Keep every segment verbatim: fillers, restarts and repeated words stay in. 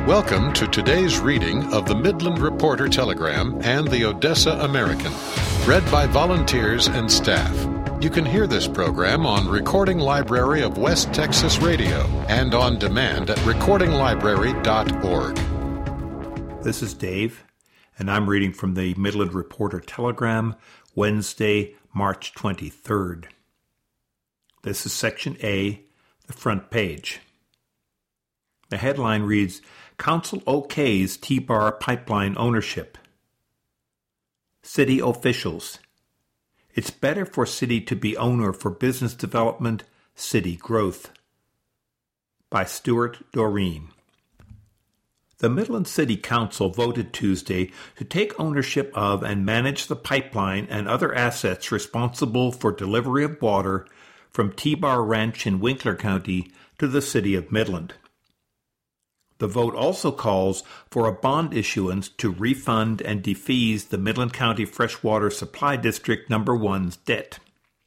Welcome to today's reading of the Midland Reporter Telegram and the Odessa American, read by volunteers and staff. You can hear this program on Recording Library of West Texas Radio and on demand at recording library dot org. This is Dave, and I'm reading from the Midland Reporter Telegram, Wednesday, March twenty-third. This is Section A, the front page. The headline reads, Council okays T-Bar pipeline ownership. City officials. It's better for city to be owner for business development, city growth. By Stuart Doreen. The Midland City Council voted Tuesday to take ownership of and manage the pipeline and other assets responsible for delivery of water from T-Bar Ranch in Winkler County to the city of Midland. The vote also calls for a bond issuance to refund and defease the Midland County Freshwater Supply District Number one's debt.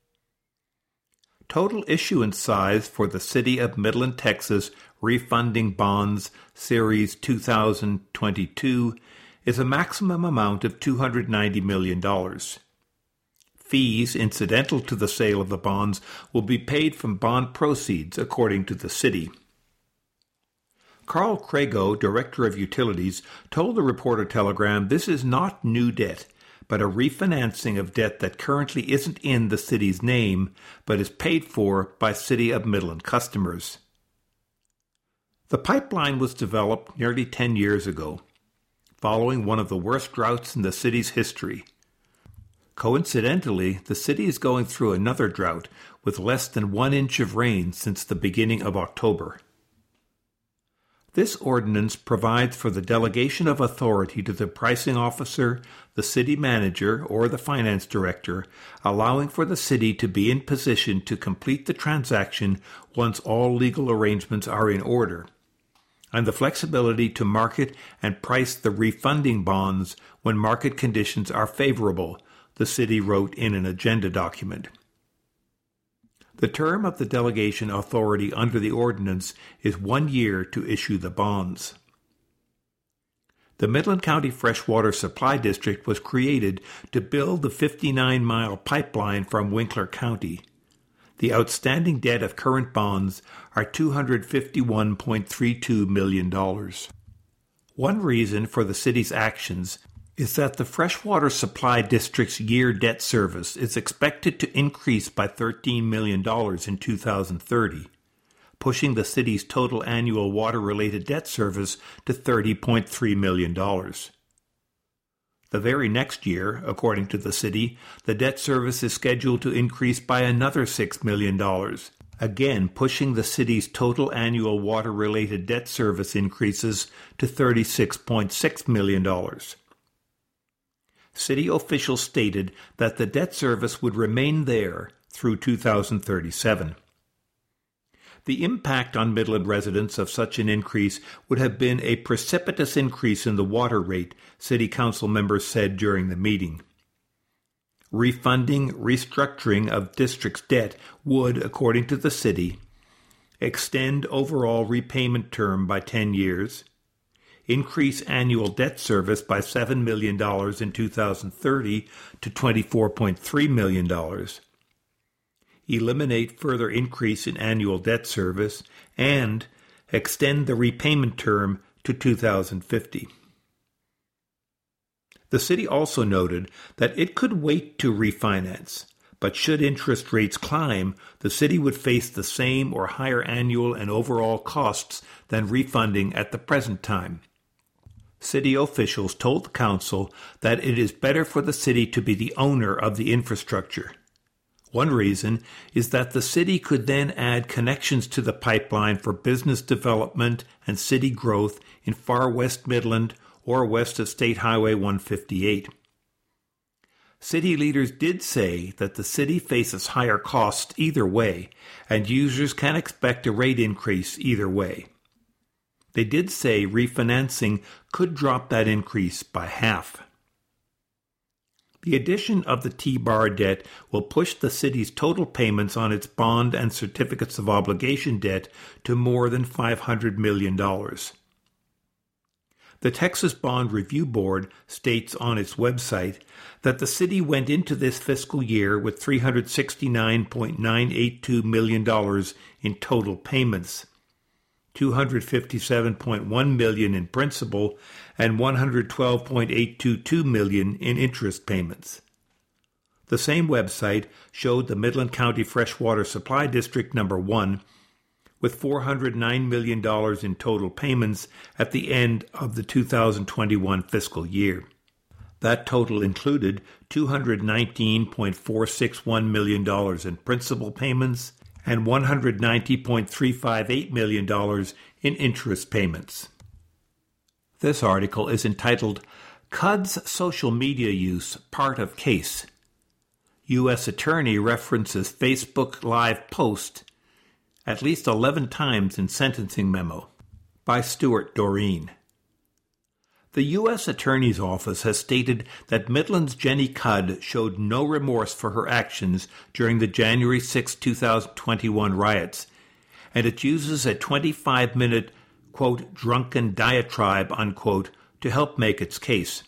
Total issuance size for the City of Midland, Texas Refunding Bonds Series two thousand twenty-two is a maximum amount of two hundred ninety million dollars. Fees incidental to the sale of the bonds will be paid from bond proceeds, according to the city. Carl Crago, Director of Utilities, told the Reporter Telegram this is not new debt, but a refinancing of debt that currently isn't in the city's name, but is paid for by City of Midland customers. The pipeline was developed nearly ten years ago, following one of the worst droughts in the city's history. Coincidentally, the city is going through another drought with less than one inch of rain since the beginning of October. This ordinance provides for the delegation of authority to the pricing officer, the city manager, or the finance director, allowing for the city to be in position to complete the transaction once all legal arrangements are in order, and the flexibility to market and price the refunding bonds when market conditions are favorable, the city wrote in an agenda document. The term of the delegation authority under the ordinance is one year to issue the bonds. The Midland County Freshwater Supply District was created to build the fifty-nine mile pipeline from Winkler County. The outstanding debt of current bonds are two hundred fifty-one point three two million dollars. One reason for the city's actions is that the Freshwater Supply District's year debt service is expected to increase by thirteen million dollars in two thousand thirty, pushing the city's total annual water-related debt service to thirty point three million dollars. The very next year, according to the city, the debt service is scheduled to increase by another six million dollars, again pushing the city's total annual water-related debt service increases to thirty-six point six million dollars. City officials stated that the debt service would remain there through two thousand thirty-seven. The impact on Midland residents of such an increase would have been a precipitous increase in the water rate, City Council members said during the meeting. Refunding restructuring of district's debt would, according to the city, extend overall repayment term by ten years, increase annual debt service by seven million dollars in two thousand thirty to twenty-four point three million dollars, eliminate further increase in annual debt service, and extend the repayment term to two thousand fifty. The city also noted that it could wait to refinance, but should interest rates climb, the city would face the same or higher annual and overall costs than refunding at the present time. City officials told the council that it is better for the city to be the owner of the infrastructure. One reason is that the city could then add connections to the pipeline for business development and city growth in far West Midland or west of State Highway one fifty-eight. City leaders did say that the city faces higher costs either way, and users can expect a rate increase either way. They did say refinancing could drop that increase by half. The addition of the T-Bar debt will push the city's total payments on its bond and certificates of obligation debt to more than five hundred million dollars. The Texas Bond Review Board states on its website that the city went into this fiscal year with three hundred sixty-nine point nine eight two million dollars in total payments, two hundred fifty-seven point one million dollars in principal, and one hundred twelve point eight two two million dollars in interest payments. The same website showed the Midland County Freshwater Supply District Number one with four hundred nine million dollars in total payments at the end of the two thousand twenty-one fiscal year. That total included two hundred nineteen point four six one million dollars in principal payments and one hundred ninety point three five eight million dollars in interest payments. This article is entitled, C U D's Social Media Use, Part of Case. U S Attorney references Facebook Live post at least eleven times in sentencing memo, by Stuart Doreen. The U S Attorney's Office has stated that Midland's Jenny Cudd showed no remorse for her actions during the January sixth, two thousand twenty-one riots, and it uses a twenty-five minute, quote, drunken diatribe, unquote, to help make its case.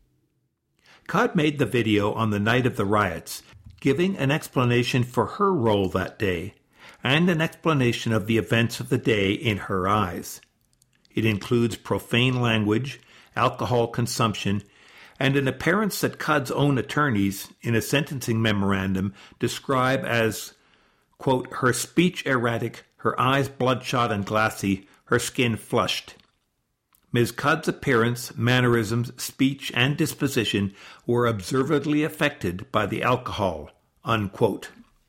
Cudd made the video on the night of the riots, giving an explanation for her role that day, and an explanation of the events of the day in her eyes. It includes profane language, alcohol consumption, and an appearance that Cudd's own attorneys, in a sentencing memorandum, describe as, quote, her speech erratic, her eyes bloodshot and glassy, her skin flushed. Miz Cudd's appearance, mannerisms, speech, and disposition were observably affected by the alcohol, unquote.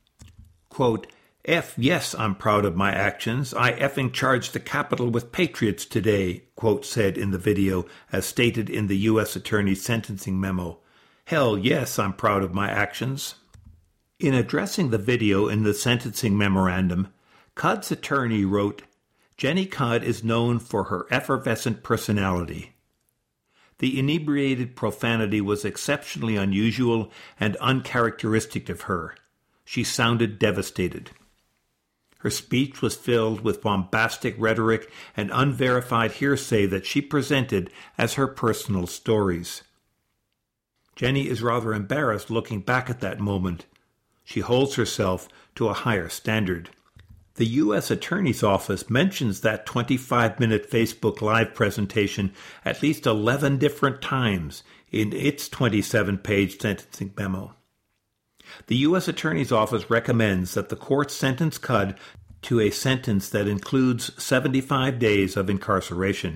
Quote, F, yes, I'm proud of my actions. I effing charged the Capitol with patriots today, quote said in the video, as stated in the U S Attorney's sentencing memo. Hell, yes, I'm proud of my actions. In addressing the video in the sentencing memorandum, Cudd's attorney wrote, Jenny Cudd is known for her effervescent personality. The inebriated profanity was exceptionally unusual and uncharacteristic of her. She sounded devastated. Her speech was filled with bombastic rhetoric and unverified hearsay that she presented as her personal stories. Jenny is rather embarrassed looking back at that moment. She holds herself to a higher standard. The U S Attorney's Office mentions that twenty-five minute Facebook Live presentation at least eleven different times in its twenty-seven page sentencing memo. The U S Attorney's Office recommends that the court sentence Cudd to a sentence that includes seventy-five days of incarceration.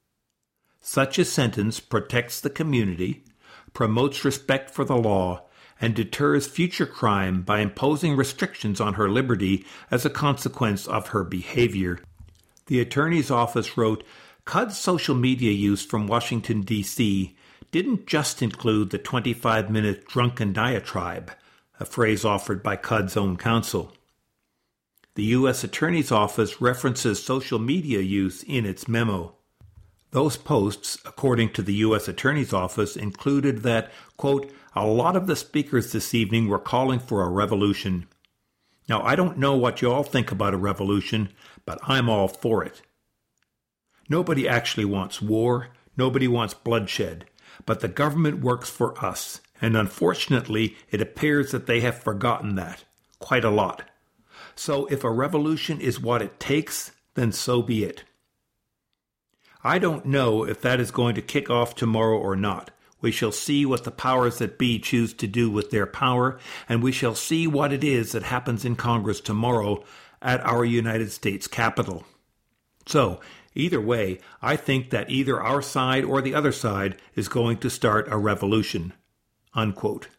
Such a sentence protects the community, promotes respect for the law, and deters future crime by imposing restrictions on her liberty as a consequence of her behavior. The Attorney's Office wrote, Cudd's social media use from Washington, D C didn't just include the twenty-five minute drunken diatribe, a phrase offered by Cudd's own counsel. The U S Attorney's Office references social media use in its memo. Those posts, according to the U S Attorney's Office, included that, quote, a lot of the speakers this evening were calling for a revolution. Now, I don't know what you all think about a revolution, but I'm all for it. Nobody actually wants war, nobody wants bloodshed, but the government works for us, and unfortunately it appears that they have forgotten that, quite a lot. So if a revolution is what it takes, then so be it. I don't know if that is going to kick off tomorrow or not. We shall see what the powers that be choose to do with their power, and we shall see what it is that happens in Congress tomorrow at our United States Capitol. So, either way, I think that either our side or the other side is going to start a revolution. Unquote.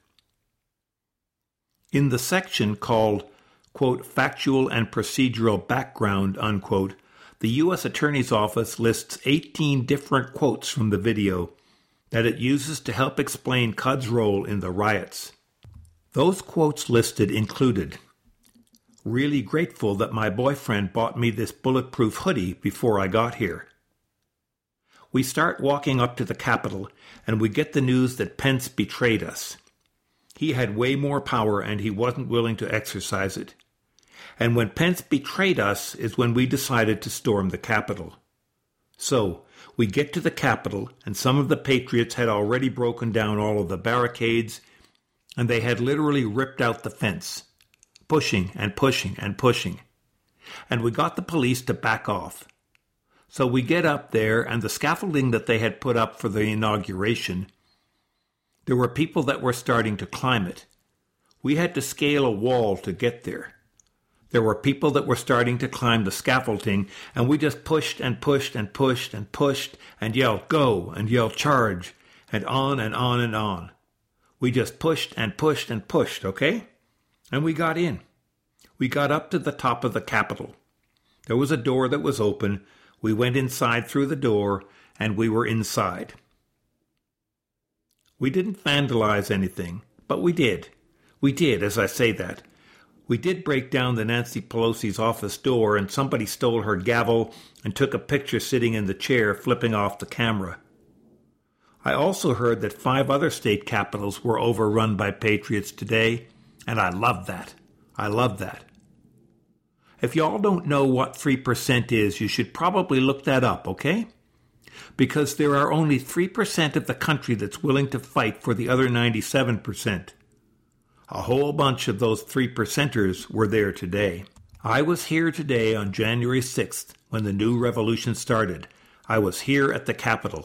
In the section called, quote, factual and procedural background, unquote, the U S Attorney's Office lists eighteen different quotes from the video that it uses to help explain Cudd's role in the riots. Those quotes listed included, really grateful that my boyfriend bought me this bulletproof hoodie before I got here. We start walking up to the Capitol, and we get the news that Pence betrayed us. He had way more power, and he wasn't willing to exercise it. And when Pence betrayed us is when we decided to storm the Capitol. So, we get to the Capitol, and some of the patriots had already broken down all of the barricades, and they had literally ripped out the fence, pushing and pushing and pushing. And we got the police to back off. So we get up there, and the scaffolding that they had put up for the inauguration, there were people that were starting to climb it. We had to scale a wall to get there. There were people that were starting to climb the scaffolding, and we just pushed and pushed and pushed and pushed and yelled, "Go!" and yelled, "Charge!" and on and on and on. We just pushed and pushed and pushed, okay? And we got in. We got up to the top of the Capitol. There was a door that was open. We went inside through the door, and we were inside. We didn't vandalize anything, but we did. We did, as I say that. We did break down the Nancy Pelosi's office door, and somebody stole her gavel and took a picture sitting in the chair, flipping off the camera. I also heard that five other state capitals were overrun by patriots today, and I love that. I love that. If y'all don't know what three percent is, you should probably look that up, okay? Because there are only three percent of the country that's willing to fight for the other ninety-seven percent. A whole bunch of those three percenters were there today. I was here today on January sixth when the new revolution started. I was here at the Capitol.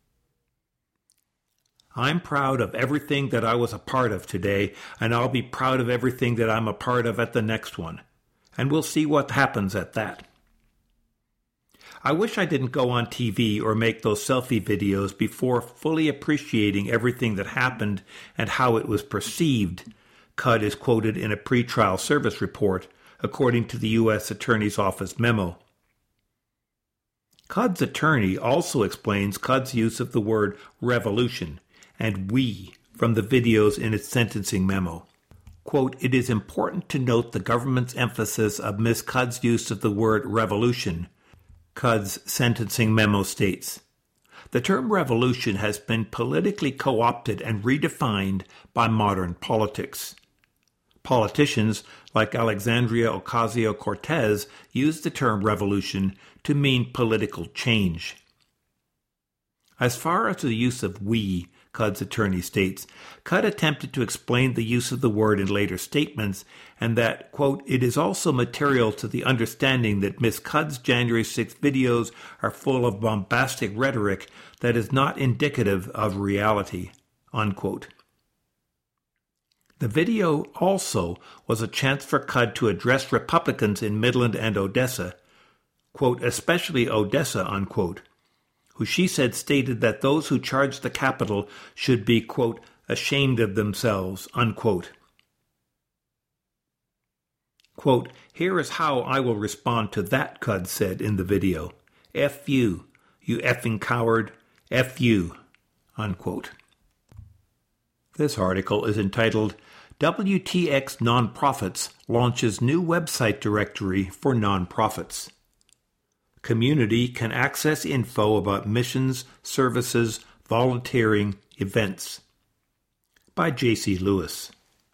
I'm proud of everything that I was a part of today, and I'll be proud of everything that I'm a part of at the next one. And we'll see what happens at that. I wish I didn't go on T V or make those selfie videos before fully appreciating everything that happened and how it was perceived. C U D is quoted in a pretrial service report, according to the U S Attorney's Office memo. C U D's attorney also explains C U D's use of the word revolution and we from the videos in its sentencing memo. Quote, "It is important to note the government's emphasis of Miz C U D's use of the word revolution," C U D's sentencing memo states. The term revolution has been politically co-opted and redefined by modern politics. Politicians like Alexandria Ocasio-Cortez use the term revolution to mean political change. As far as the use of we, C U D's attorney states, C U D attempted to explain the use of the word in later statements, and that, quote, "it is also material to the understanding that Miz C U D's January sixth videos are full of bombastic rhetoric that is not indicative of reality," unquote. The video also was a chance for C U D to address Republicans in Midland and Odessa, quote, "especially Odessa," unquote, who she said stated that those who charged the Capitol should be, quote, "ashamed of themselves," unquote. Quote, "Here is how I will respond to that," C U D said in the video. F you, you effing coward, F you, unquote. This article is entitled, W T X Nonprofits Launches New Website Directory for Nonprofits. Community can access info about missions, services, volunteering, events. By J C Lewis.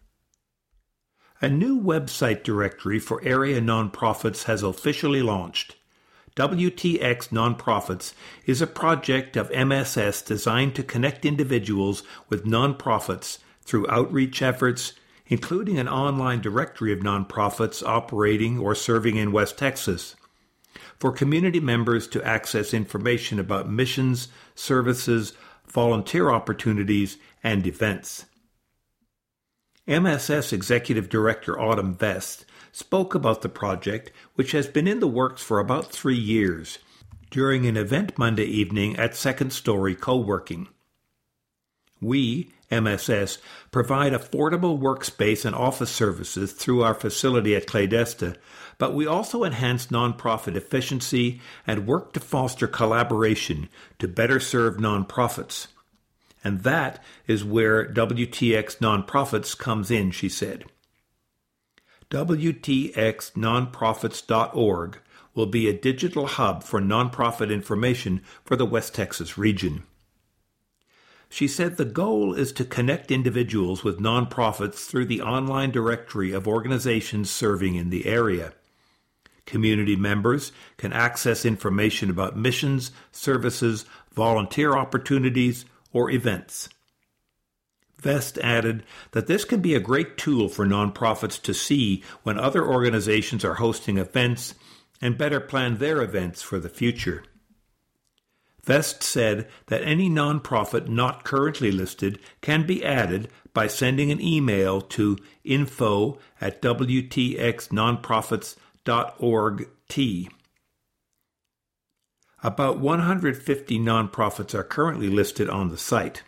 A new website directory for area nonprofits has officially launched. W T X Nonprofits is a project of M S S designed to connect individuals with nonprofits through outreach efforts, including an online directory of nonprofits operating or serving in West Texas, for community members to access information about missions, services, volunteer opportunities, and events. M S S Executive Director Autumn Vest spoke about the project, which has been in the works for about three years, during an event Monday evening at Second Story Co-working. We, M S S, provide affordable workspace and office services through our facility at Clydesda, but we also enhance nonprofit efficiency and work to foster collaboration to better serve nonprofits. And that is where W T X Nonprofits comes in, she said. W T X nonprofits dot org will be a digital hub for nonprofit information for the West Texas region. She said the goal is to connect individuals with nonprofits through the online directory of organizations serving in the area. Community members can access information about missions, services, volunteer opportunities, or events. Vest added that this can be a great tool for nonprofits to see when other organizations are hosting events and better plan their events for the future. Vest said that any nonprofit not currently listed can be added by sending an email to info at w t x nonprofits dot org t. About one hundred fifty nonprofits are currently listed on the site.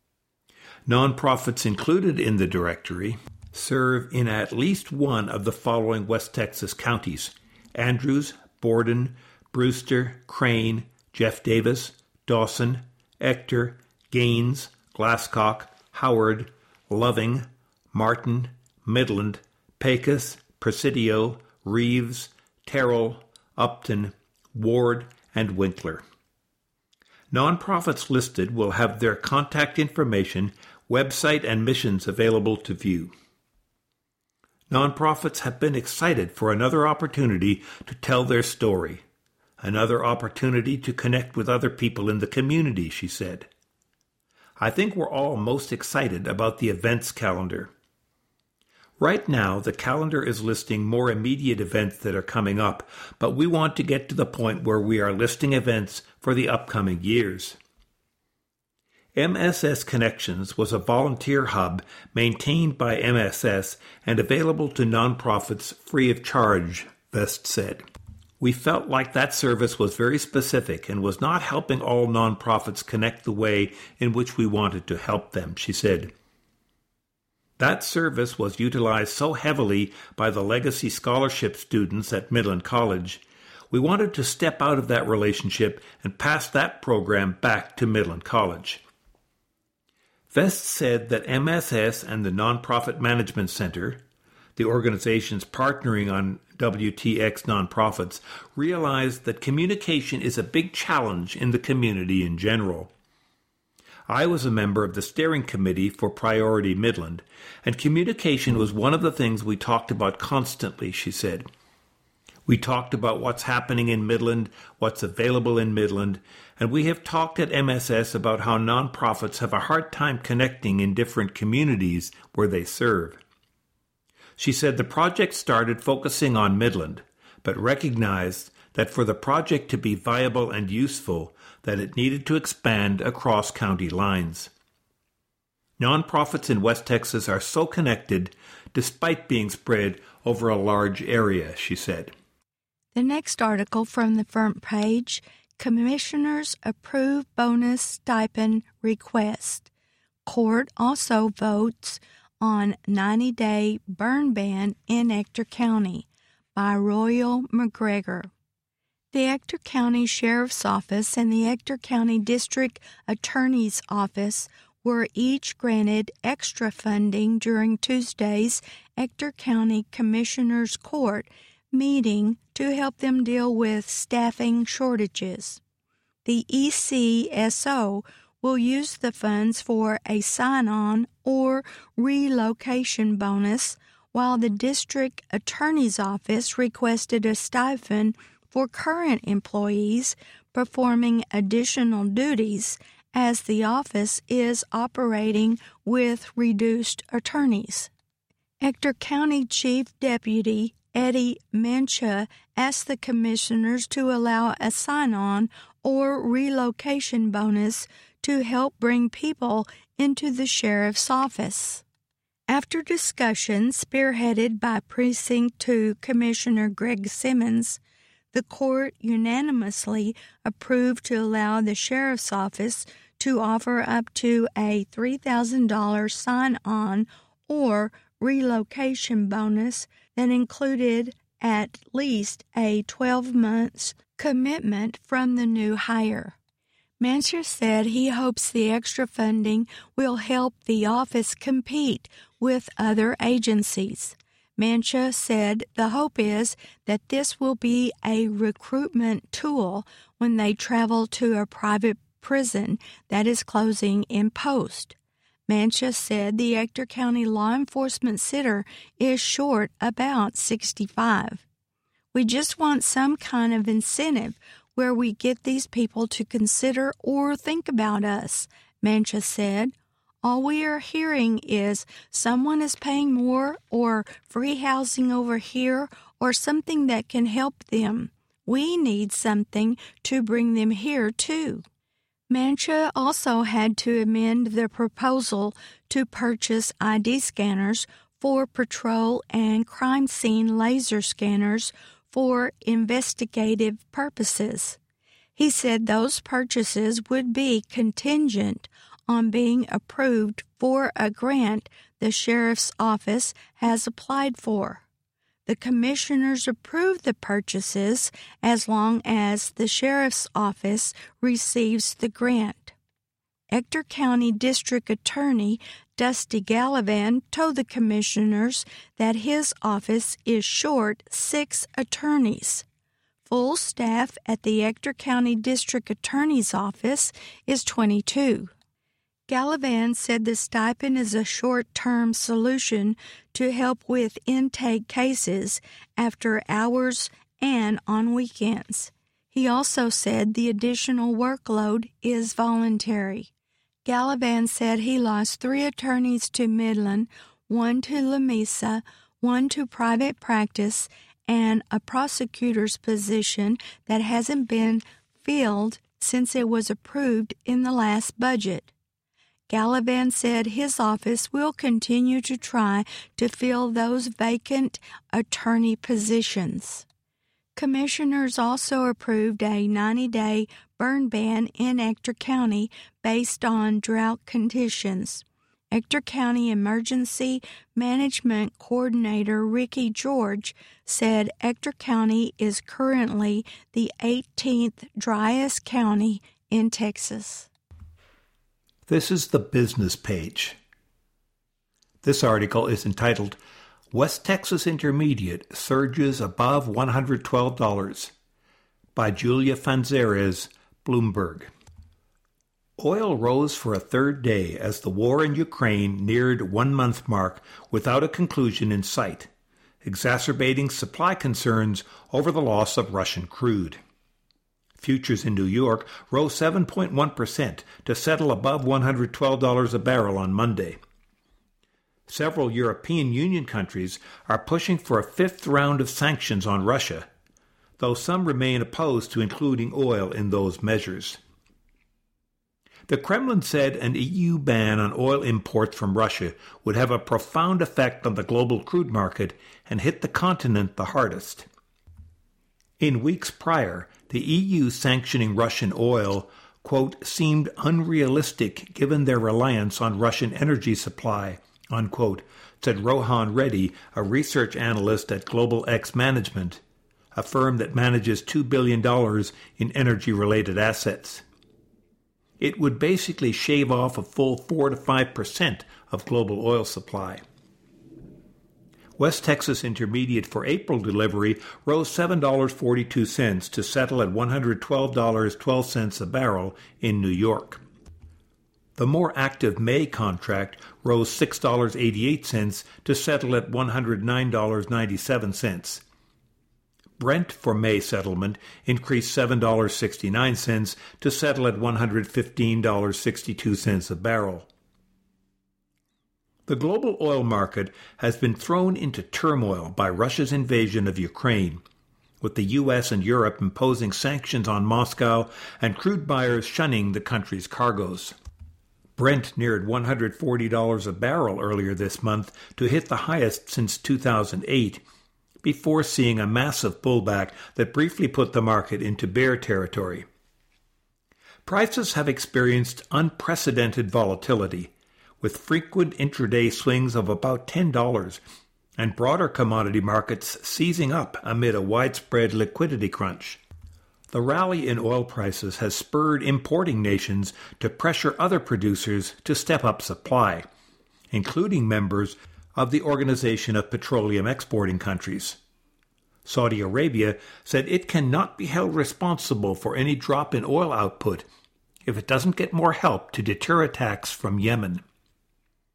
Nonprofits included in the directory serve in at least one of the following West Texas counties: Andrews, Borden, Brewster, Crane, Jeff Davis, Dawson, Ector, Gaines, Glasscock, Howard, Loving, Martin, Midland, Pecos, Presidio, Reeves, Terrell, Upton, Ward, and Winkler. Nonprofits listed will have their contact information, website, and missions available to view. Nonprofits have been excited for another opportunity to tell their story, another opportunity to connect with other people in the community, she said. I think we're all most excited about the events calendar. Right now, the calendar is listing more immediate events that are coming up, but we want to get to the point where we are listing events for the upcoming years. M S S Connections was a volunteer hub maintained by M S S and available to nonprofits free of charge, Vest said. We felt like that service was very specific and was not helping all nonprofits connect the way in which we wanted to help them, she said. That service was utilized so heavily by the Legacy Scholarship students at Midland College, we wanted to step out of that relationship and pass that program back to Midland College. Vest said that M S S and the Nonprofit Management Center, the organizations partnering on W T X nonprofits, realized that communication is a big challenge in the community in general. I was a member of the steering committee for Priority Midland, and communication was one of the things we talked about constantly, she said. We talked about what's happening in Midland, what's available in Midland, and we have talked at M S S about how nonprofits have a hard time connecting in different communities where they serve. She said the project started focusing on Midland, but recognized that for the project to be viable and useful, that it needed to expand across county lines. Nonprofits in West Texas are so connected, despite being spread over a large area, she said. The next article from the front page, Commissioners approve bonus stipend request. Court also votes on ninety-day burn ban in Ector County by Royal McGregor. The Ector County Sheriff's Office and the Ector County District Attorney's Office were each granted extra funding during Tuesday's Ector County Commissioners Court meeting to help them deal with staffing shortages. The E C S O will use the funds for a sign-on or relocation bonus, while the District Attorney's Office requested a stipend for current employees performing additional duties as the office is operating with reduced attorneys. Ector County Chief Deputy Eddie Mancha asked the commissioners to allow a sign-on or relocation bonus to help bring people into the sheriff's office. After discussion spearheaded by Precinct two Commissioner Greg Simmons, the court unanimously approved to allow the sheriff's office to offer up to a three thousand dollars sign-on or relocation bonus that included at least a twelve months commitment from the new hire. Mancher said he hopes the extra funding will help the office compete with other agencies. Mancha said the hope is that this will be a recruitment tool when they travel to a private prison that is closing in post. Mancha said the Ector County Law Enforcement Center is short about sixty-five. We just want some kind of incentive where we get these people to consider or think about us, Mancha said. All we are hearing is someone is paying more or free housing over here or something that can help them. We need something to bring them here, too. Mancha also had to amend the proposal to purchase I D scanners for patrol and crime scene laser scanners for investigative purposes. He said those purchases would be contingent on being approved for a grant the sheriff's office has applied for. The commissioners approved the purchases as long as the sheriff's office receives the grant. Ector County District Attorney Dusty Gallivan told the commissioners that his office is short six attorneys. Full staff at the Ector County District Attorney's office is twenty-two. Gallivan said the stipend is a short-term solution to help with intake cases after hours and on weekends. He also said the additional workload is voluntary. Gallivan said he lost three attorneys to Midland, one to Lamesa, one to private practice, and a prosecutor's position that hasn't been filled since it was approved in the last budget. Gallivan said his office will continue to try to fill those vacant attorney positions. Commissioners also approved a ninety-day burn ban in Ector County based on drought conditions. Ector County Emergency Management Coordinator Ricky George said Ector County is currently the eighteenth driest county in Texas. This is the business page. This article is entitled, West Texas Intermediate Surges Above one hundred twelve dollars by Julia Fanzares, Bloomberg. Oil rose for a third day as the war in Ukraine neared one-month mark without a conclusion in sight, exacerbating supply concerns over the loss of Russian crude. Futures in New York rose seven point one percent to settle above one hundred twelve dollars a barrel on Monday. Several European Union countries are pushing for a fifth round of sanctions on Russia, though some remain opposed to including oil in those measures. The Kremlin said an E U ban on oil imports from Russia would have a profound effect on the global crude market and hit the continent the hardest. In weeks prior, the E U sanctioning Russian oil, quote, seemed unrealistic given their reliance on Russian energy supply, unquote, said Rohan Reddy, a research analyst at Global X Management, a firm that manages two billion dollars in energy-related assets. It would basically shave off a full four to five percent of global oil supply. West Texas Intermediate for April delivery rose seven dollars and forty-two cents to settle at one hundred twelve dollars and twelve cents a barrel in New York. The more active May contract rose six dollars and eighty-eight cents to settle at one hundred nine dollars and ninety-seven cents. Brent for May settlement increased seven dollars and sixty-nine cents to settle at one hundred fifteen dollars and sixty-two cents a barrel. The global oil market has been thrown into turmoil by Russia's invasion of Ukraine, with the U S and Europe imposing sanctions on Moscow and crude buyers shunning the country's cargoes. Brent neared one hundred forty dollars a barrel earlier this month to hit the highest since two thousand eight, before seeing a massive pullback that briefly put the market into bear territory. Prices have experienced unprecedented volatility, with frequent intraday swings of about ten dollars, and broader commodity markets seizing up amid a widespread liquidity crunch. The rally in oil prices has spurred importing nations to pressure other producers to step up supply, including members of the Organization of Petroleum Exporting Countries. Saudi Arabia said it cannot be held responsible for any drop in oil output if it doesn't get more help to deter attacks from Yemen.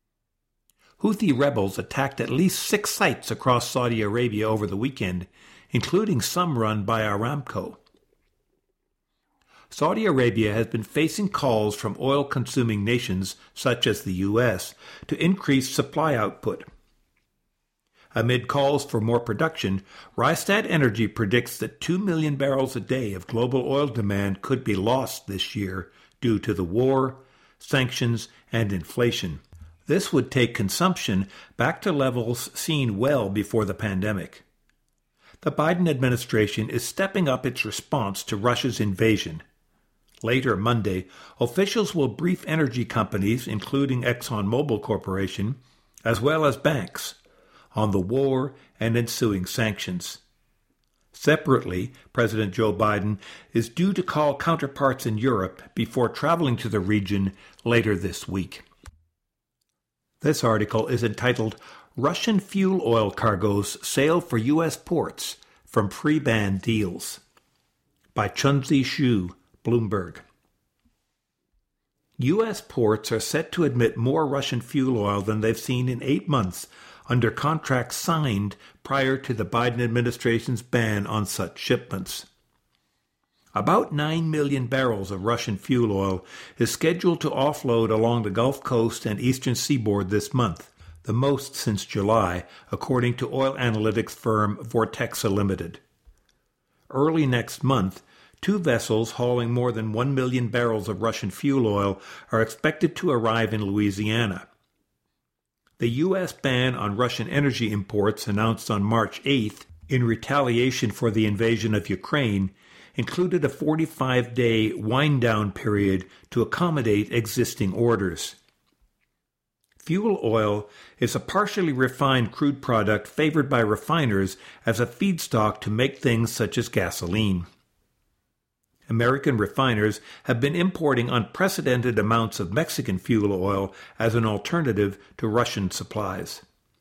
Houthi rebels attacked at least six sites across Saudi Arabia over the weekend, including some run by Aramco. Saudi Arabia has been facing calls from oil-consuming nations such as the U S to increase supply output. Amid calls for more production, Rystad Energy predicts that two million barrels a day of global oil demand could be lost this year due to the war, sanctions, and inflation. This would take consumption back to levels seen well before the pandemic. The Biden administration is stepping up its response to Russia's invasion. Later Monday, officials will brief energy companies, including ExxonMobil Corporation, as well as banks, on the war and ensuing sanctions. Separately, President Joe Biden is due to call counterparts in Europe before traveling to the region later this week. This article is entitled, Russian Fuel Oil Cargoes Sail for U S Ports from Pre-Ban Deals, by Chunzi Xu, Bloomberg. U S ports are set to admit more Russian fuel oil than they've seen in eight months under contracts signed prior to the Biden administration's ban on such shipments. About nine million barrels of Russian fuel oil is scheduled to offload along the Gulf Coast and eastern seaboard this month, the most since July, according to oil analytics firm Vortexa Limited. Early next month, two vessels hauling more than one million barrels of Russian fuel oil are expected to arrive in Louisiana. The U S ban on Russian energy imports announced on March eighth in retaliation for the invasion of Ukraine included a forty-five day wind-down period to accommodate existing orders. Fuel oil is a partially refined crude product favored by refiners as a feedstock to make things such as gasoline. American refiners have been importing unprecedented amounts of Mexican fuel oil as an alternative to Russian supplies.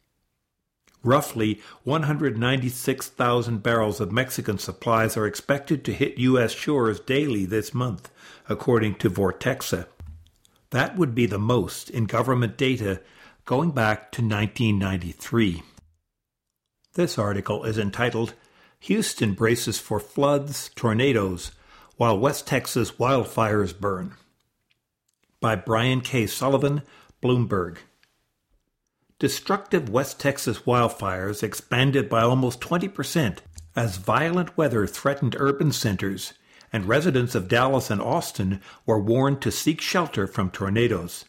Roughly one hundred ninety-six thousand barrels of Mexican supplies are expected to hit U S shores daily this month, according to Vortexa. That would be the most in government data going back to nineteen ninety-three. This article is entitled, Houston Braces for Floods, Tornadoes, While West Texas Wildfires Burn, by Brian K. Sullivan, Bloomberg. Destructive West Texas wildfires expanded by almost twenty percent as violent weather threatened urban centers, and residents of Dallas and Austin were warned to seek shelter from tornadoes.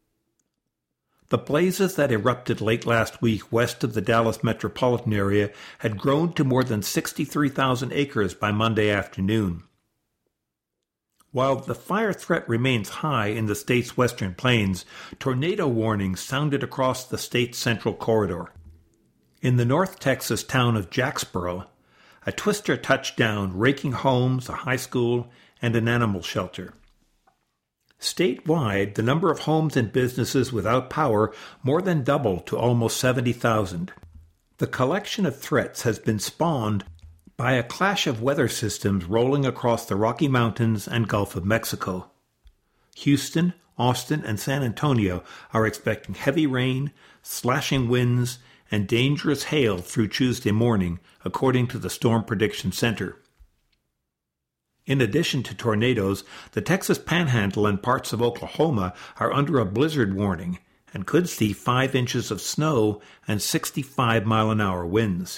The blazes that erupted late last week west of the Dallas metropolitan area had grown to more than sixty-three thousand acres by Monday afternoon. While the fire threat remains high in the state's western plains, tornado warnings sounded across the state's central corridor. In the North Texas town of Jacksboro, a twister touched down, raking homes, a high school, and an animal shelter. Statewide, the number of homes and businesses without power more than doubled to almost seventy thousand. The collection of threats has been spawned by a clash of weather systems rolling across the Rocky Mountains and Gulf of Mexico. Houston, Austin, and San Antonio are expecting heavy rain, slashing winds, and dangerous hail through Tuesday morning, according to the Storm Prediction Center. In addition to tornadoes, the Texas Panhandle and parts of Oklahoma are under a blizzard warning and could see five inches of snow and sixty-five mile an hour winds.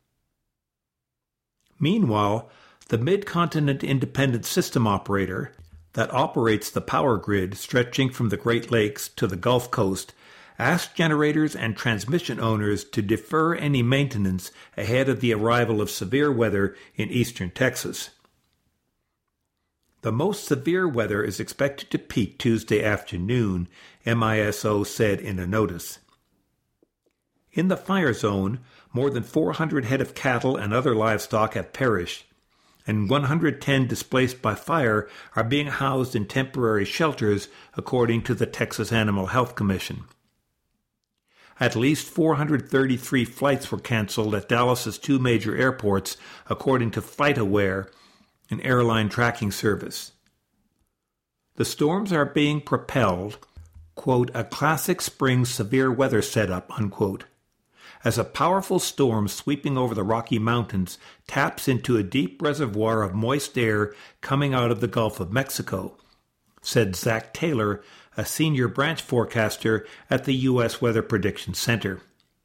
Meanwhile, the Mid-Continent Independent System Operator that operates the power grid stretching from the Great Lakes to the Gulf Coast asked generators and transmission owners to defer any maintenance ahead of the arrival of severe weather in eastern Texas. The most severe weather is expected to peak Tuesday afternoon, M I S O said in a notice. In the fire zone, more than four hundred head of cattle and other livestock have perished, and one hundred ten displaced by fire are being housed in temporary shelters, according to the Texas Animal Health Commission. At least four hundred thirty-three flights were canceled at Dallas's two major airports, according to FlightAware, an airline tracking service. The storms are being propelled, quote, a classic spring severe weather setup, unquote, as a powerful storm sweeping over the Rocky Mountains taps into a deep reservoir of moist air coming out of the Gulf of Mexico, said Zach Taylor, a senior branch forecaster at the U S Weather Prediction Center.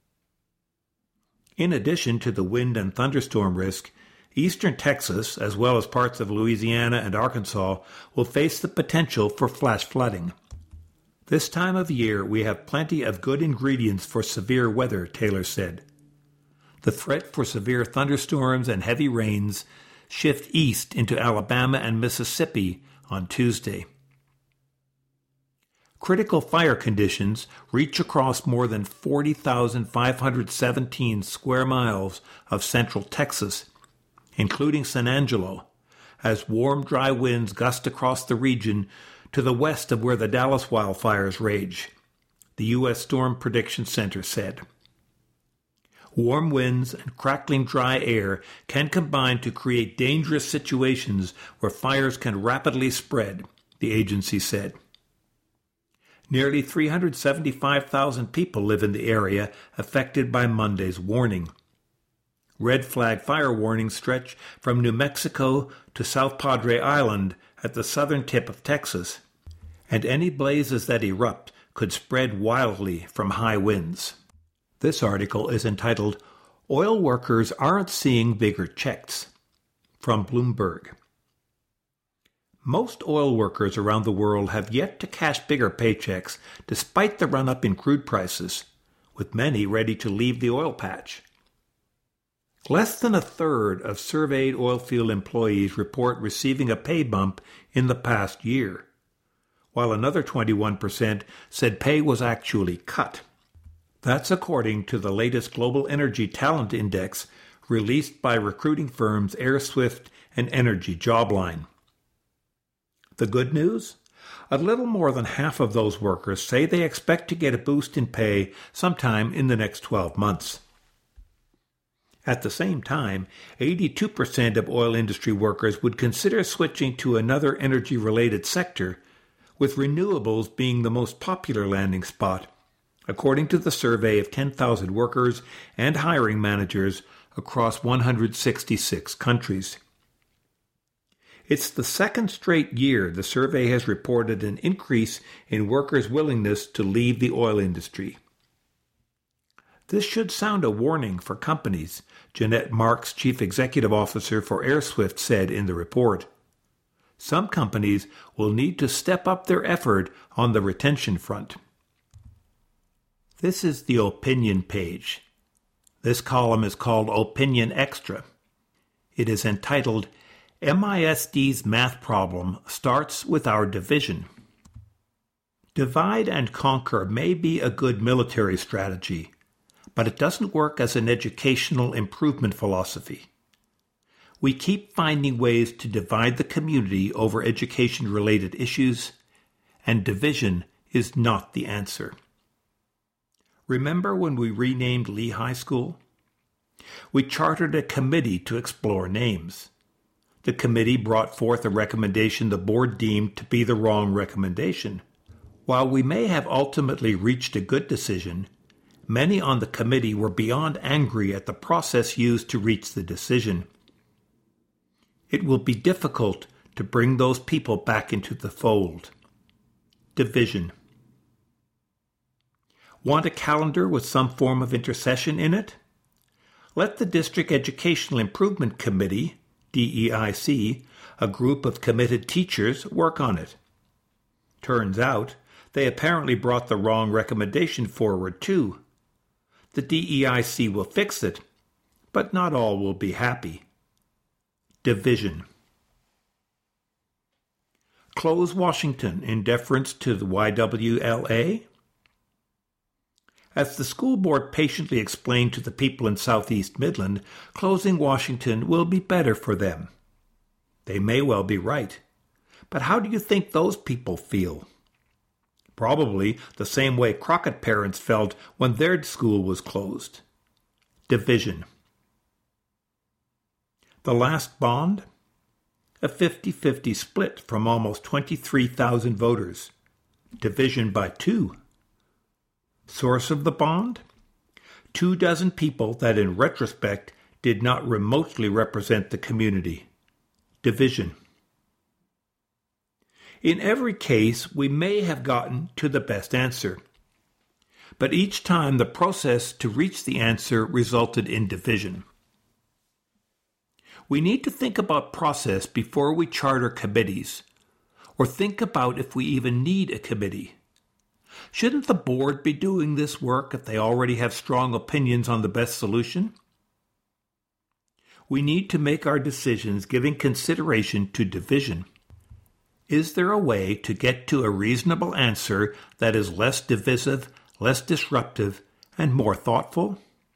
In addition to the wind and thunderstorm risk, eastern Texas, as well as parts of Louisiana and Arkansas, will face the potential for flash flooding. This time of year, we have plenty of good ingredients for severe weather, Taylor said. The threat for severe thunderstorms and heavy rains shift east into Alabama and Mississippi on Tuesday. Critical fire conditions reach across more than forty thousand five hundred seventeen square miles of central Texas, including San Angelo, as warm, dry winds gust across the region to the west of where the Dallas wildfires rage, the U S Storm Prediction Center said. Warm winds and crackling dry air can combine to create dangerous situations where fires can rapidly spread, the agency said. Nearly three hundred seventy-five thousand people live in the area affected by Monday's warning. Red flag fire warnings stretch from New Mexico to South Padre Island at the southern tip of Texas, and any blazes that erupt could spread wildly from high winds. This article is entitled, "Oil Workers Aren't Seeing Bigger Checks," from Bloomberg. Most oil workers around the world have yet to cash bigger paychecks despite the run-up in crude prices, with many ready to leave the oil patch. Less than a third of surveyed oilfield employees report receiving a pay bump in the past year, while another twenty-one percent said pay was actually cut. That's according to the latest Global Energy Talent Index released by recruiting firms AirSwift and Energy Jobline. The good news? A little more than half of those workers say they expect to get a boost in pay sometime in the next twelve months. At the same time, eighty-two percent of oil industry workers would consider switching to another energy-related sector, with renewables being the most popular landing spot, according to the survey of ten thousand workers and hiring managers across one hundred sixty-six countries. It's the second straight year the survey has reported an increase in workers' willingness to leave the oil industry. This should sound a warning for companies, Jeanette Marks, Chief Executive Officer for AirSwift, said in the report. Some companies will need to step up their effort on the retention front. This is the opinion page. This column is called Opinion Extra. It is entitled, M I S D's Math Problem Starts with Our Division. Divide and conquer may be a good military strategy, but it doesn't work as an educational improvement philosophy. We keep finding ways to divide the community over education-related issues, and division is not the answer. Remember when we renamed Lee High School? We chartered a committee to explore names. The committee brought forth a recommendation the board deemed to be the wrong recommendation. While we may have ultimately reached a good decision, many on the committee were beyond angry at the process used to reach the decision. It will be difficult to bring those people back into the fold. Division. Want a calendar with some form of intercession in it? Let the District Educational Improvement Committee, D E I C, a group of committed teachers, work on it. Turns out, they apparently brought the wrong recommendation forward too. The D E I C will fix it, but not all will be happy. Division. Close Washington in deference to the Y W L A? As the school board patiently explained to the people in Southeast Midland, closing Washington will be better for them. They may well be right. But how do you think those people feel? Probably the same way Crockett parents felt when their school was closed. Division. The last bond? A fifty-fifty split from almost twenty-three thousand voters. Division by two. Source of the bond? Two dozen people that in retrospect did not remotely represent the community. Division. In every case, we may have gotten to the best answer, but each time the process to reach the answer resulted in division. We need to think about process before we charter committees, or think about if we even need a committee. Shouldn't the board be doing this work if they already have strong opinions on the best solution? We need to make our decisions giving consideration to division. Is there a way to get to a reasonable answer that is less divisive, less disruptive, and more thoughtful?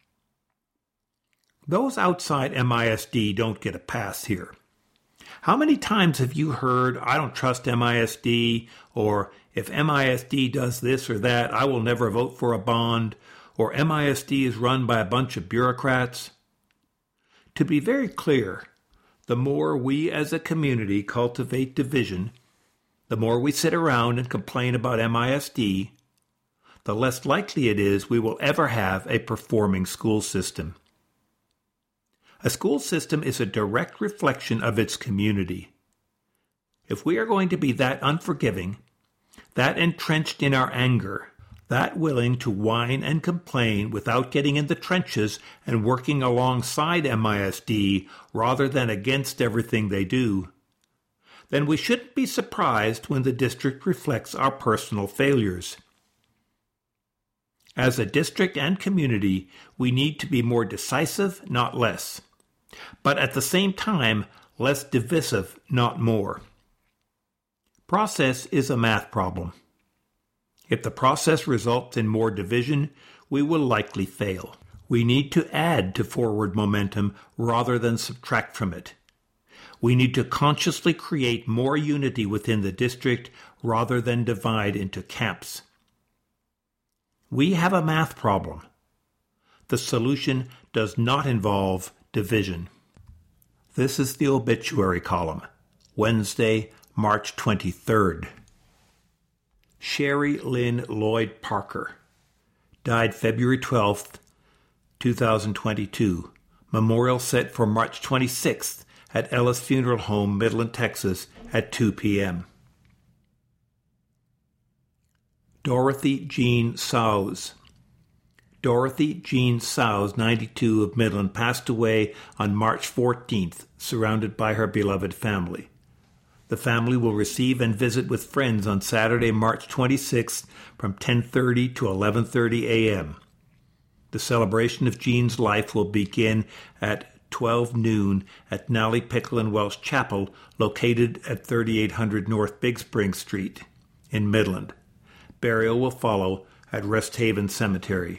Those outside M I S D don't get a pass here. How many times have you heard, "I don't trust M I S D," or "If M I S D does this or that, I will never vote for a bond," or "M I S D is run by a bunch of bureaucrats"? To be very clear, the more we as a community cultivate division, the more we sit around and complain about M I S D, the less likely it is we will ever have a performing school system. A school system is a direct reflection of its community. If we are going to be that unforgiving, that entrenched in our anger, that willing to whine and complain without getting in the trenches and working alongside M I S D rather than against everything they do, then we shouldn't be surprised when the district reflects our personal failures. As a district and community, we need to be more decisive, not less, but at the same time, less divisive, not more. Process is a math problem. If the process results in more division, we will likely fail. We need to add to forward momentum rather than subtract from it. We need to consciously create more unity within the district rather than divide into camps. We have a math problem. The solution does not involve division. This is the obituary column, Wednesday, March twenty-third. Sherry Lynn Lloyd Parker, died February twelfth, two thousand twenty-two. Memorial set for March twenty-sixth at Ellis Funeral Home, Midland, Texas at two p.m. Dorothy Jean Sowes. Dorothy Jean Sowes, ninety-two, of Midland, passed away on March fourteenth, surrounded by her beloved family. The family will receive and visit with friends on Saturday, March twenty-sixth from ten thirty to eleven thirty a.m. The celebration of Jean's life will begin at twelve noon at Nally Pickle and Welsh Chapel, located at thirty-eight hundred North Big Spring Street in Midland. Burial will follow at Rest Haven Cemetery.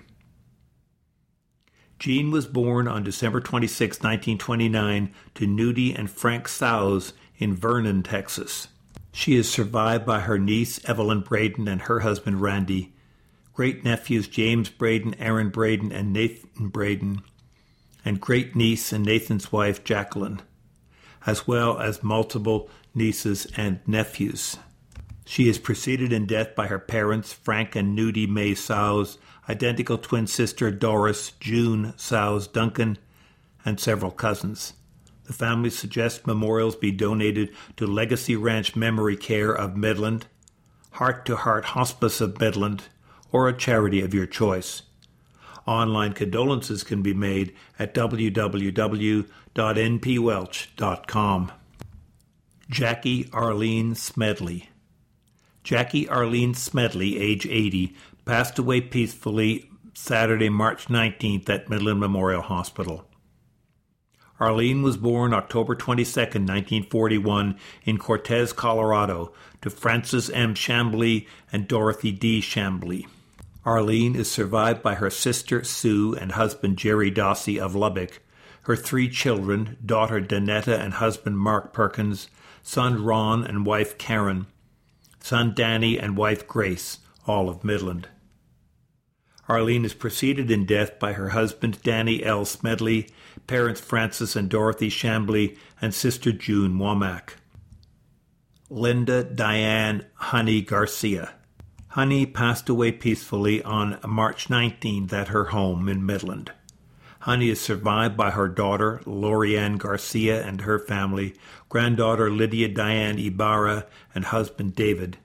Jean was born on December twenty-sixth, nineteen twenty-nine, to Nudie and Frank Sowes in Vernon, Texas. She is survived by her niece, Evelyn Braden, and her husband, Randy, great-nephews James Braden, Aaron Braden, and Nathan Braden, and great-niece and Nathan's wife, Jacqueline, as well as multiple nieces and nephews. She is preceded in death by her parents, Frank and Nudie Mae Sowes, identical twin sister Doris June Sowes Duncan, and several cousins. The family suggests memorials be donated to Legacy Ranch Memory Care of Midland, Heart to Heart Hospice of Midland, or a charity of your choice. Online condolences can be made at w w w dot n p welch dot com. Jackie Arlene Smedley. Jackie Arlene Smedley, age eighty, passed away peacefully Saturday, March nineteenth at Midland Memorial Hospital. Arlene was born October twenty-second, nineteen forty-one, in Cortez, Colorado, to Francis M. Chambly and Dorothy D. Chambly. Arlene is survived by her sister Sue and husband Jerry Dossie of Lubbock, her three children, daughter Danetta and husband Mark Perkins, son Ron and wife Karen, son Danny and wife Grace, all of Midland. Arlene is preceded in death by her husband Danny L. Smedley, parents Francis and Dorothy Chambly, and sister June Womack. Linda Diane Honey Garcia. Honey passed away peacefully on March nineteenth at her home in Midland. Honey is survived by her daughter, Lorianne Garcia, and her family, granddaughter Lydia Diane Ibarra, and husband David,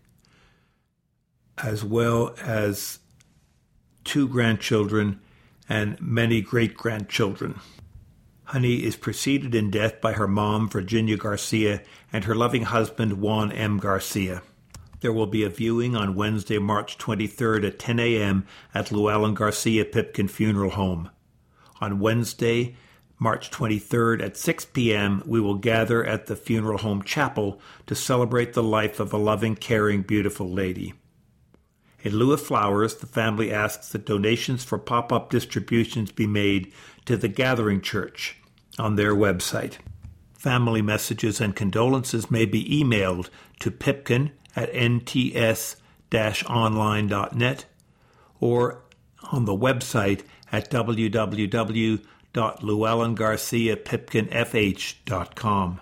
as well as two grandchildren and many great-grandchildren. Honey is preceded in death by her mom, Virginia Garcia, and her loving husband, Juan M. Garcia. There will be a viewing on Wednesday, March twenty-third at ten a.m. at Llewellyn Garcia Pipkin Funeral Home. On Wednesday, March twenty-third at six p.m., we will gather at the funeral home chapel to celebrate the life of a loving, caring, beautiful lady. In lieu of flowers, the family asks that donations for pop-up distributions be made to the Gathering Church on their website. Family messages and condolences may be emailed to pipkin at n t s dash online dot net or on the website at w w w dot llewellyn garcia pipkin f h dot com.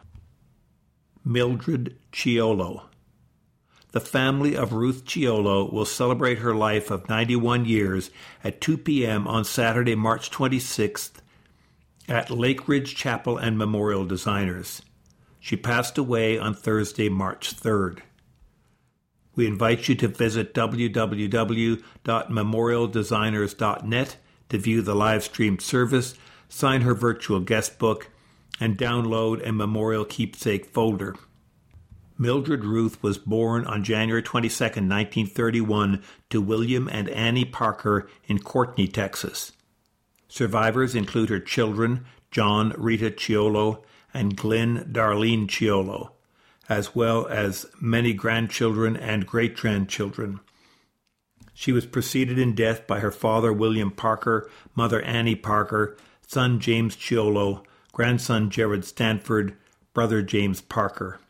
Mildred Chiolo. The family of Ruth Chiolo will celebrate her life of ninety-one years at two p.m. on Saturday, March twenty-sixth at Lake Ridge Chapel and Memorial Designers. She passed away on Thursday, March third. We invite you to visit w w w dot memorial designers dot net to view the live-streamed service, sign her virtual guest book, and download a memorial keepsake folder. Mildred Ruth was born on January twenty-second, nineteen thirty-one, to William and Annie Parker in Courtney, Texas. Survivors include her children, John Rita Chiolo and Glenn Darlene Chiolo, as well as many grandchildren and great-grandchildren. She was preceded in death by her father, William Parker, mother Annie Parker, son James Chiolo, grandson Jared Stanford, brother James Parker.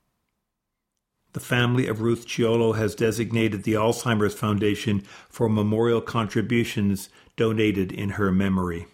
The family of Ruth Chiolo has designated the Alzheimer's Foundation for memorial contributions donated in her memory.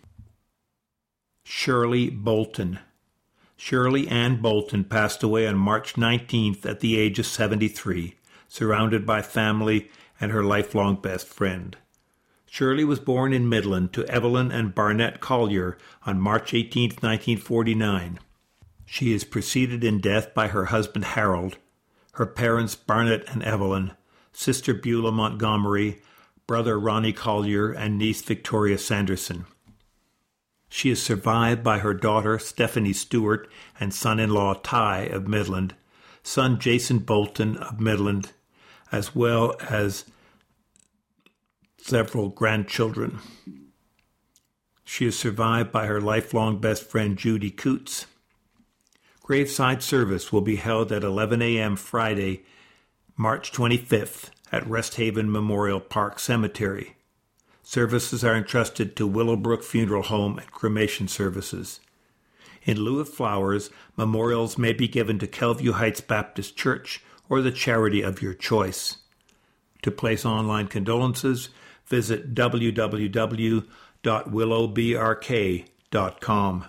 Shirley Bolton. Shirley Ann Bolton passed away on March nineteenth at the age of seventy-three, surrounded by family and her lifelong best friend. Shirley was born in Midland to Evelyn and Barnett Collier on March eighteenth, nineteen forty-nine. She is preceded in death by her husband Harold, her parents Barnett and Evelyn, sister Beulah Montgomery, brother Ronnie Collier, and niece Victoria Sanderson. She is survived by her daughter Stephanie Stewart and son-in-law Ty of Midland, son Jason Bolton of Midland, as well as several grandchildren. She is survived by her lifelong best friend Judy Coots. Graveside service will be held at eleven a.m. Friday, March twenty-fifth at Rest Haven Memorial Park Cemetery. Services are entrusted to Willowbrook Funeral Home and cremation services. In lieu of flowers, memorials may be given to Kelview Heights Baptist Church or the charity of your choice. To place online condolences, visit w w w dot willow b r k dot com.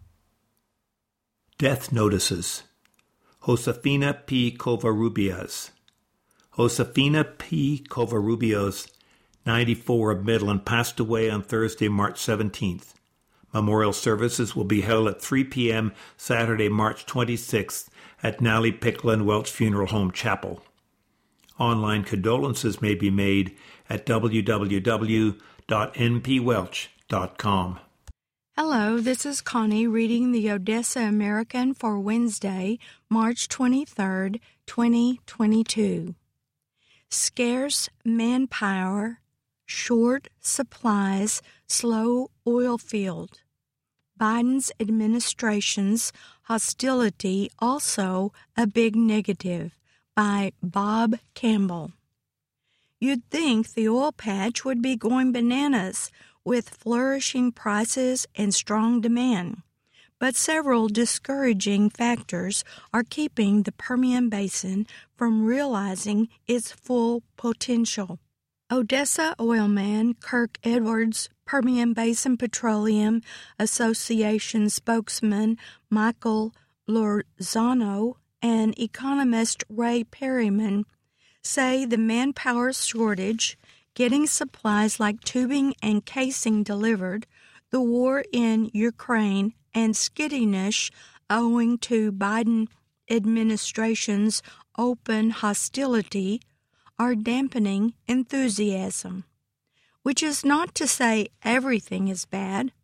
Death notices. Josefina P. Covarrubias. Josefina P. Covarrubias, ninety-four, of Midland, passed away on Thursday, March seventeenth. Memorial services will be held at three p.m. Saturday, March twenty-sixth at Nally Picklin Welch Funeral Home Chapel. Online condolences may be made at w w w dot n p welch dot com. Hello, this is Connie reading the Odessa American for Wednesday, March twenty-third, twenty twenty-two. Scarce manpower, short supplies, slow oil field. Biden's administration's hostility also a big negative, by Bob Campbell. You'd think the oil patch would be going bananas with flourishing prices and strong demand, but several discouraging factors are keeping the Permian Basin from realizing its full potential. Odessa oilman Kirk Edwards, Permian Basin Petroleum Association spokesman Michael Lozano, and economist Ray Perryman say the manpower shortage, getting supplies like tubing and casing delivered, the war in Ukraine, and skittishness owing to Biden administration's open hostility are dampening enthusiasm. Which is not to say everything is bad.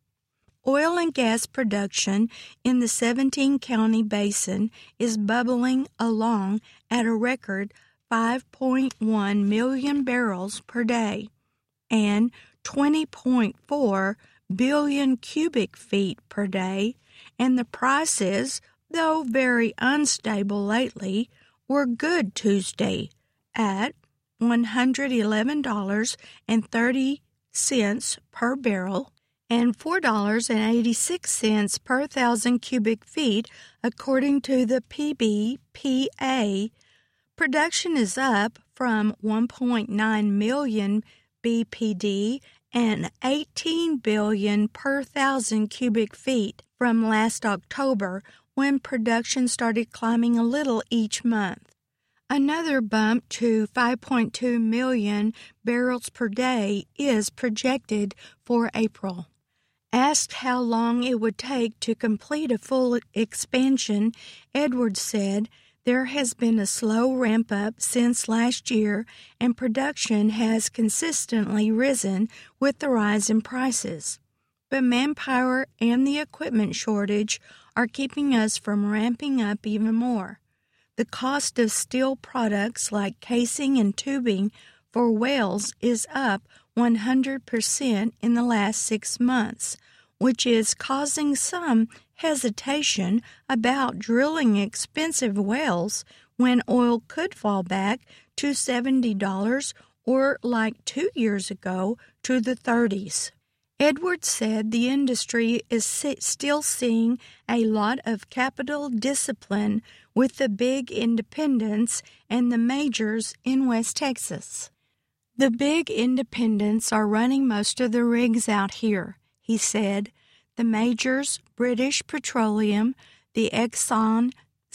Oil and gas production in the seventeen-county basin is bubbling along at a record five point one million barrels per day and twenty point four billion cubic feet per day, and the prices, though very unstable lately, were good Tuesday at one hundred eleven dollars and thirty cents per barrel and four dollars and eighty-six cents per thousand cubic feet, according to the P B P A. Production is up from one point nine million B P D and eighteen billion per thousand cubic feet from last October, when production started climbing a little each month. Another bump to five point two million barrels per day is projected for April. Asked how long it would take to complete a full expansion, Edwards said, "There has been a slow ramp-up since last year, and production has consistently risen with the rise in prices. But manpower and the equipment shortage are keeping us from ramping up even more. The cost of steel products like casing and tubing for wells is up one hundred percent in the last six months, which is causing some hesitation about drilling expensive wells when oil could fall back to seventy dollars or, like two years ago, to the thirties. Edwards said the industry is still seeing a lot of capital discipline with the big independents and the majors in West Texas. The big independents are running most of the rigs out here, he said. The majors, British Petroleum, the Exxon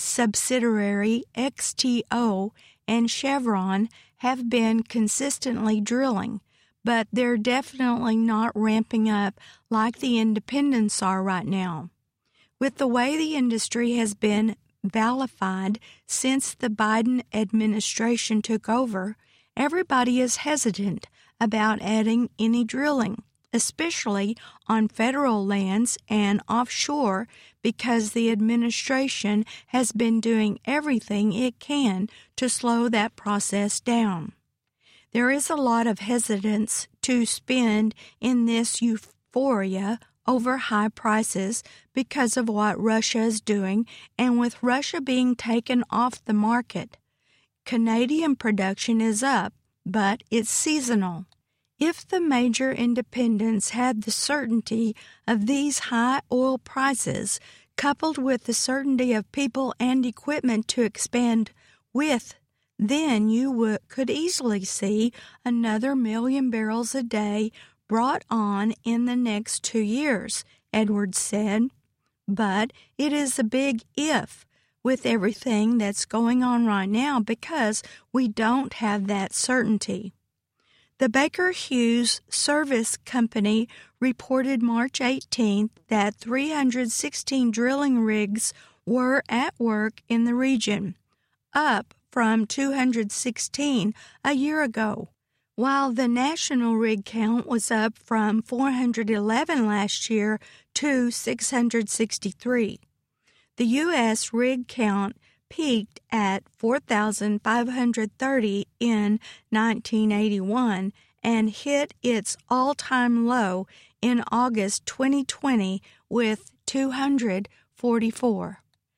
subsidiary X T O, and Chevron have been consistently drilling, but they're definitely not ramping up like the independents are right now. With the way the industry has been vilified since the Biden administration took over, everybody is hesitant about adding any drilling, especially on federal lands and offshore, because the administration has been doing everything it can to slow that process down. There is a lot of hesitance to spend in this euphoria over high prices because of what Russia is doing, and with Russia being taken off the market. Canadian production is up, but it's seasonal. If the major independents had the certainty of these high oil prices, coupled with the certainty of people and equipment to expand with, then you would, could easily see another million barrels a day brought on in the next two years, Edwards said. But it is a big if with everything that's going on right now, because we don't have that certainty. The Baker Hughes Service Company reported March eighteenth that three hundred sixteen drilling rigs were at work in the region, up from two hundred sixteen a year ago, while the national rig count was up from four hundred eleven last year to six hundred sixty-three. The U S rig count peaked at four thousand five hundred thirty in nineteen eighty-one and hit its all-time low in August twenty twenty with two hundred forty-four.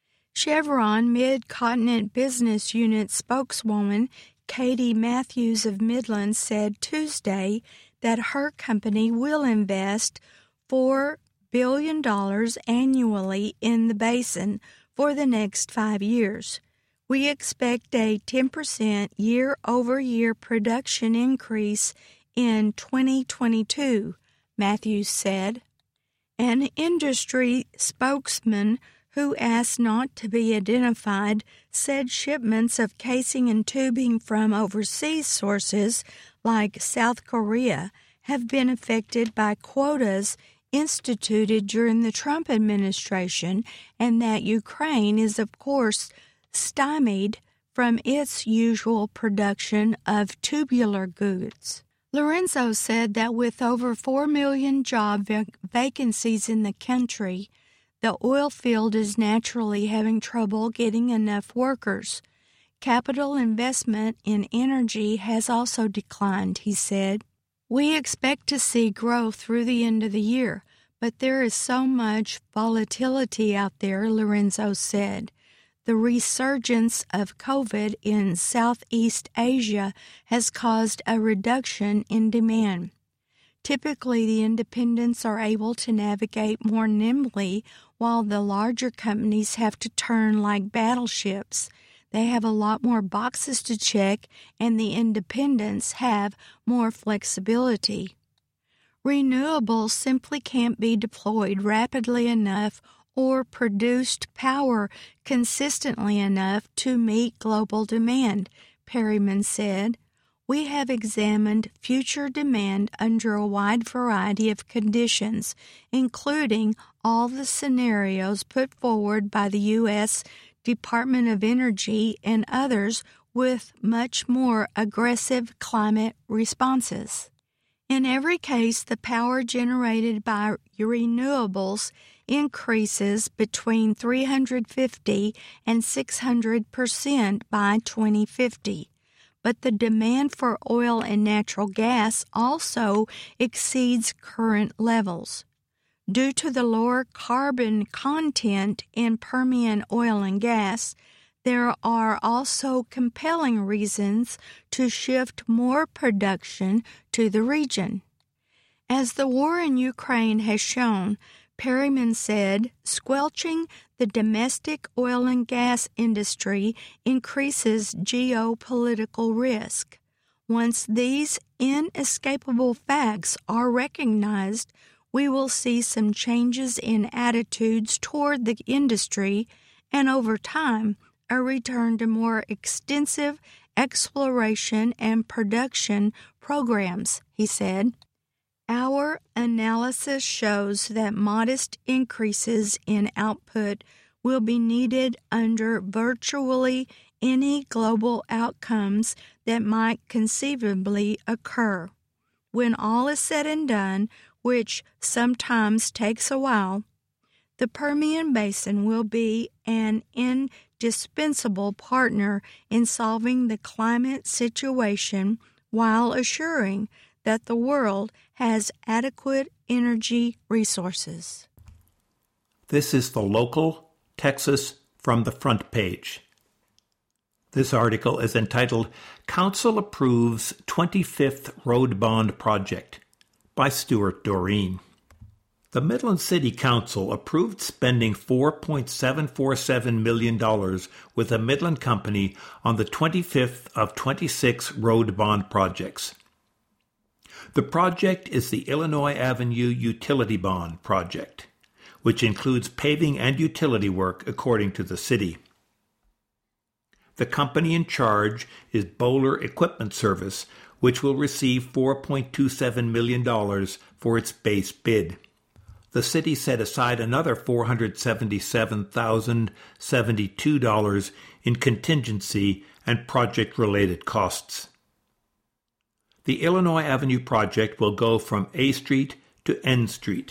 Chevron Mid-Continent Business Unit spokeswoman Katie Matthews of Midland said Tuesday that her company will invest four billion dollars annually in the basin for the next five years. We expect a ten percent year-over-year production increase in twenty twenty-two, Matthews said. An industry spokesman who asked not to be identified, said shipments of casing and tubing from overseas sources like South Korea have been affected by quotas instituted during the Trump administration, and that Ukraine is, of course, stymied from its usual production of tubular goods. Lorenzo said that with over four million job vac- vacancies in the country, the oil field is naturally having trouble getting enough workers. Capital investment in energy has also declined, he said. We expect to see growth through the end of the year, but there is so much volatility out there, Lorenzo said. The resurgence of COVID in Southeast Asia has caused a reduction in demand. Typically, the independents are able to navigate more nimbly, while the larger companies have to turn like battleships. They have a lot more boxes to check, and the independents have more flexibility. Renewables simply can't be deployed rapidly enough or produced power consistently enough to meet global demand, Perryman said. We have examined future demand under a wide variety of conditions, including all the scenarios put forward by the U S Department of Energy and others with much more aggressive climate responses. In every case, the power generated by renewables increases between three hundred fifty and six hundred percent by twenty fifty. But the demand for oil and natural gas also exceeds current levels. Due to the lower carbon content in Permian oil and gas, there are also compelling reasons to shift more production to the region. As the war in Ukraine has shown, Perryman said, squelching the domestic oil and gas industry increases geopolitical risk. Once these inescapable facts are recognized, we will see some changes in attitudes toward the industry and, over time, a return to more extensive exploration and production programs, he said. Our analysis shows that modest increases in output will be needed under virtually any global outcomes that might conceivably occur. When all is said and done, which sometimes takes a while, the Permian Basin will be an indispensable partner in solving the climate situation while assuring that the world has adequate energy resources. This is the local Texas from the front page. This article is entitled Council Approves twenty-fifth Road Bond Project by Stuart Doreen. The Midland City Council approved spending four point seven four seven million dollars with a Midland company on the twenty-fifth of twenty-six road bond projects. The project is the Illinois Avenue Utility Bond Project, which includes paving and utility work according to the city. The company in charge is Bowler Equipment Service, which will receive four point two seven million dollars for its base bid. The city set aside another four hundred seventy-seven thousand seventy-two dollars in contingency and project-related costs. The Illinois Avenue project will go from A Street to N Street.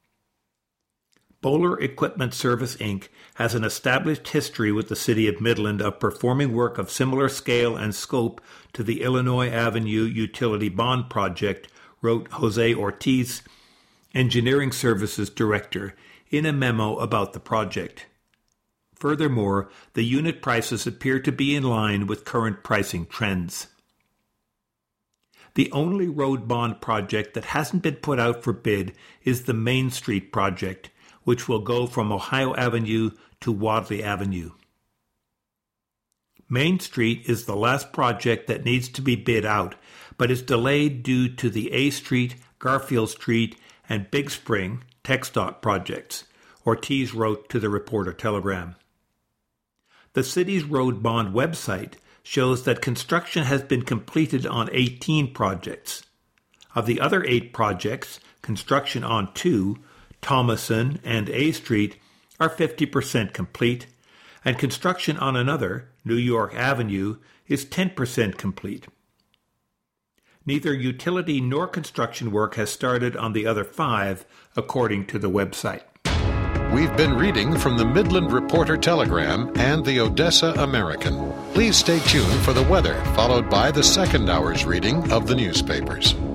Bowler Equipment Service, Incorporated has an established history with the City of Midland of performing work of similar scale and scope to the Illinois Avenue Utility Bond Project, wrote Jose Ortiz, Engineering Services Director, in a memo about the project. Furthermore, the unit prices appear to be in line with current pricing trends. The only road bond project that hasn't been put out for bid is the Main Street project, which will go from Ohio Avenue to Wadley Avenue. Main Street is the last project that needs to be bid out, but is delayed due to the A Street, Garfield Street, and Big Spring, TxDOT projects, Ortiz wrote to the Reporter-Telegram. The city's road bond website shows that construction has been completed on eighteen projects. Of the other eight projects, construction on two, Thomason and A Street, are fifty percent complete, and construction on another, New York Avenue, is ten percent complete. Neither utility nor construction work has started on the other five, according to the website. We've been reading from the Midland Reporter-Telegram and the Odessa American. Please stay tuned for the weather, followed by the second hour's reading of the newspapers.